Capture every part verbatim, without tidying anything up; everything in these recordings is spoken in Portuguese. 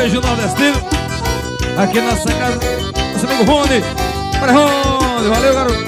molejo nordestino. Aqui na nossa casa, nosso amigo Rony. Para Rony, valeu, garoto.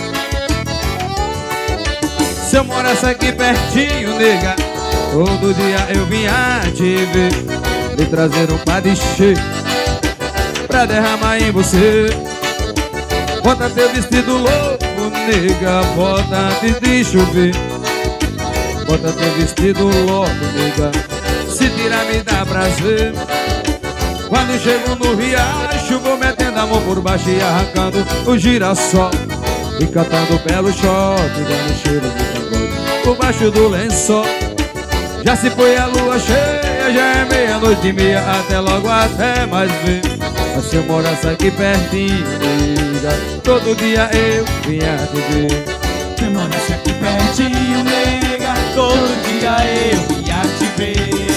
Se eu morasse aqui pertinho, nega, todo dia eu vinha te ver, me trazer um padixê pra derramar em você. Bota teu vestido louco, nega, bota antes de chover. Bota teu vestido louco, nega, se tirar me dá prazer. Quando chego no riacho, vou metendo a mão por baixo e arrancando o girassol, e cantando belo shot, dando cheiro de pagode por baixo do lençol. Já se foi a lua cheia, já é meia-noite e meia, até logo, até mais ver. Mas se eu morasse aqui pertinho, nega, todo dia eu vinha te ver. Se eu morasse aqui pertinho, nega, todo dia eu vinha te ver.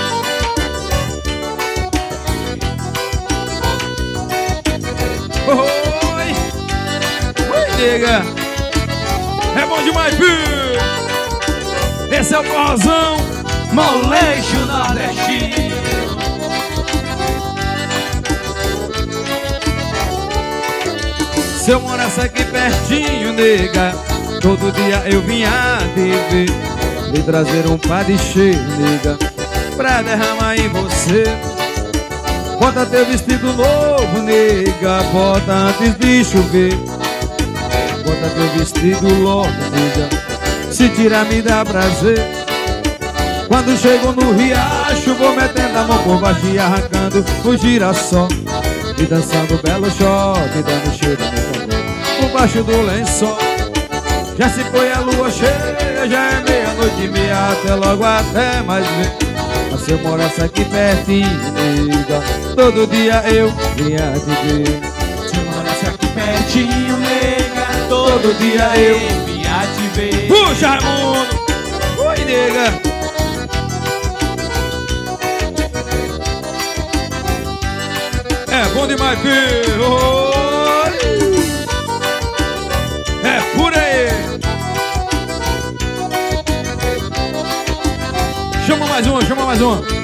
Oi, oi, nega, é bom demais, filho. Esse é o forrozão Molejo nordestino. Se eu morasse aqui pertinho, nega, todo dia eu vinha te ver, me trazer um padixê, nega, pra derramar em você. Bota teu vestido novo, nega, bota antes de chover. Bota teu vestido logo, nega, se tirar me dá prazer. Quando chego no riacho, vou metendo a mão por baixo e arrancando o girassol, e dançando belo shot, dando cheiro no pagode por baixo do lençol. Já se foi a lua cheia, já é meia-noite e meia, até logo, até mais ver. Mas se eu morasse aqui pertinho, nega, todo dia eu vinha te ver. Se eu morasse aqui pertinho, nega, todo dia eu vinha te ver. Puxa, Raimundo! Oi, nega! É bom demais, filho! Oi. É por aí! Chama mais uma, chama mais uma!